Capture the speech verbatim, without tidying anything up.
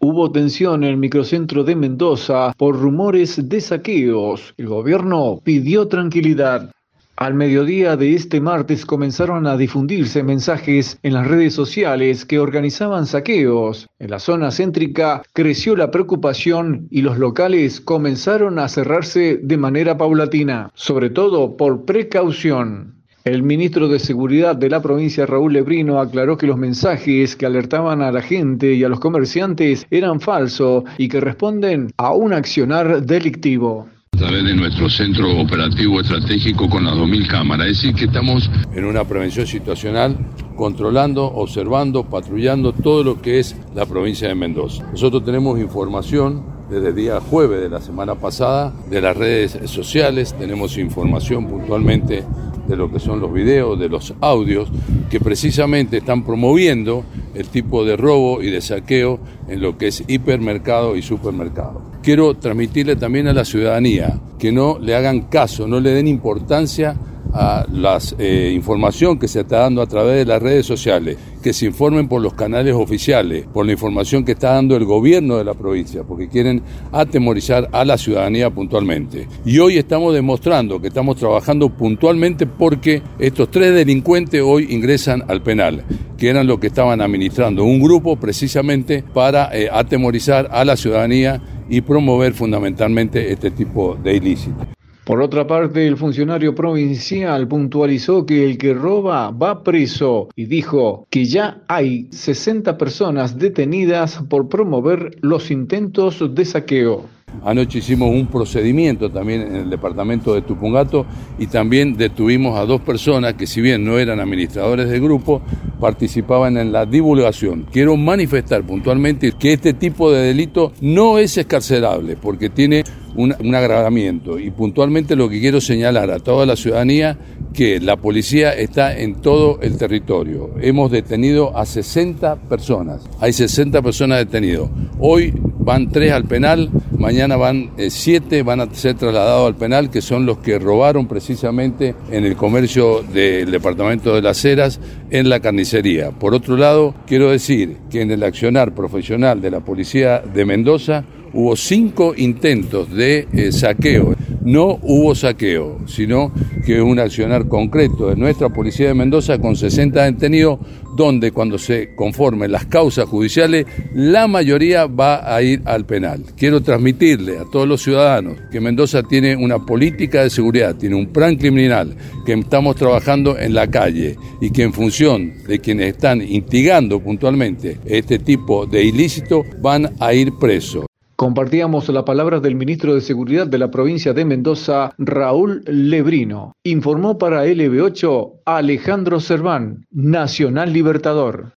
Hubo tensión en el microcentro de Mendoza por rumores de saqueos. El gobierno pidió tranquilidad. Al mediodía de este martes comenzaron a difundirse mensajes en las redes sociales que organizaban saqueos. En la zona céntrica creció la preocupación y los locales comenzaron a cerrarse de manera paulatina, sobre todo por precaución. El ministro de Seguridad de la provincia, Raúl Lebrino, aclaró que los mensajes que alertaban a la gente y a los comerciantes eran falsos y que responden a un accionar delictivo. A través de nuestro centro operativo estratégico con las dos mil cámaras, es decir que estamos en una prevención situacional, controlando, observando, patrullando todo lo que es la provincia de Mendoza. Nosotros tenemos información desde el día jueves de la semana pasada de las redes sociales, tenemos información puntualmente de lo que son los videos, de los audios, que precisamente están promoviendo el tipo de robo y de saqueo en lo que es hipermercado y supermercado. Quiero transmitirle también a la ciudadanía que no le hagan caso, no le den importancia a la eh, información que se está dando a través de las redes sociales, que se informen por los canales oficiales, por la información que está dando el gobierno de la provincia, porque quieren atemorizar a la ciudadanía puntualmente. Y hoy estamos demostrando que estamos trabajando puntualmente porque estos tres delincuentes hoy ingresan al penal, que eran los que estaban administrando un grupo precisamente para eh, atemorizar a la ciudadanía y promover fundamentalmente este tipo de ilícitos. Por otra parte, el funcionario provincial puntualizó que el que roba va preso y dijo que ya hay sesenta personas detenidas por promover los intentos de saqueo. Anoche hicimos un procedimiento también en el departamento de Tupungato y también detuvimos a dos personas que, si bien no eran administradores del grupo, participaban en la divulgación. Quiero manifestar puntualmente que este tipo de delito no es excarcelable porque tiene un, un agravamiento, y puntualmente lo que quiero señalar a toda la ciudadanía que la policía está en todo el territorio. Hemos detenido a sesenta personas, hay sesenta personas detenidas. Hoy van tres al penal, mañana van eh, siete, van a ser trasladados al penal, que son los que robaron precisamente en el comercio del departamento de Las Heras, en la carnicería. Por otro lado, quiero decir que en el accionar profesional de la policía de Mendoza hubo cinco intentos de eh, saqueo. No hubo saqueo, sino que un accionar concreto de nuestra policía de Mendoza con sesenta detenidos, donde cuando se conformen las causas judiciales, la mayoría va a ir al penal. Quiero transmitirle a todos los ciudadanos que Mendoza tiene una política de seguridad, tiene un plan criminal, que estamos trabajando en la calle y que en función de quienes están instigando puntualmente este tipo de ilícito van a ir presos. Compartíamos las palabras del ministro de Seguridad de la provincia de Mendoza, Raúl Lebrino. Informó para L B ocho Alejandro Serván, Nacional Libertador.